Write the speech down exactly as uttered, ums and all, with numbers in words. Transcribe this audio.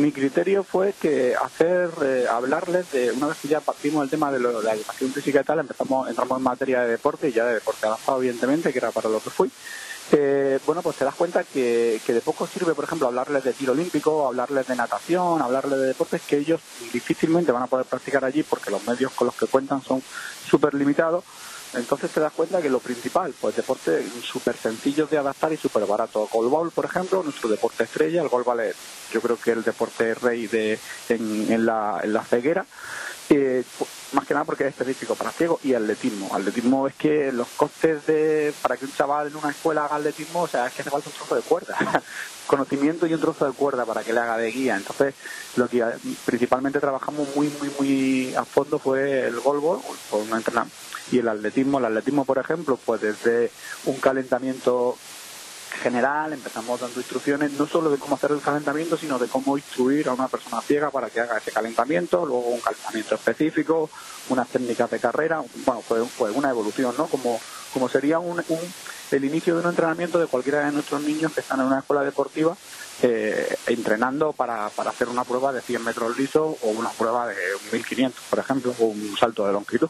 mi criterio fue que hacer, eh, hablarles de, una vez que ya partimos el tema de, lo, de la educación física y tal, empezamos, entramos en materia de deporte, y ya de deporte adaptado, evidentemente, que era para lo que fui. Eh, bueno, pues te das cuenta que, que de poco sirve, por ejemplo, hablarles de tiro olímpico, hablarles de natación, hablarles de deportes que ellos difícilmente van a poder practicar allí porque los medios con los que cuentan son súper limitados. Entonces te das cuenta que lo principal, pues deportes súper sencillos de adaptar y súper baratos. Golbol, por ejemplo, nuestro deporte estrella, el golbol es, yo creo que el deporte rey de en, en, la, en la ceguera. Eh, más que nada porque es específico para ciegos, y atletismo. Atletismo es que los costes de para que un chaval en una escuela haga atletismo, o sea, es que hace falta un trozo de cuerda, conocimiento y un trozo de cuerda para que le haga de guía. Entonces, lo que principalmente trabajamos muy, muy, muy a fondo fue el golbol, por una entrenamiento, y el atletismo. El atletismo, por ejemplo, pues desde un calentamiento general, empezamos dando instrucciones no solo de cómo hacer el calentamiento, sino de cómo instruir a una persona ciega para que haga ese calentamiento, luego un calentamiento específico, unas técnicas de carrera. Bueno, pues, pues una evolución, ¿no? Como, como sería un, un, el inicio de un entrenamiento de cualquiera de nuestros niños que están en una escuela deportiva eh, entrenando para, para hacer una prueba de cien metros lisos o una prueba de mil quinientos, por ejemplo, o un salto de longitud.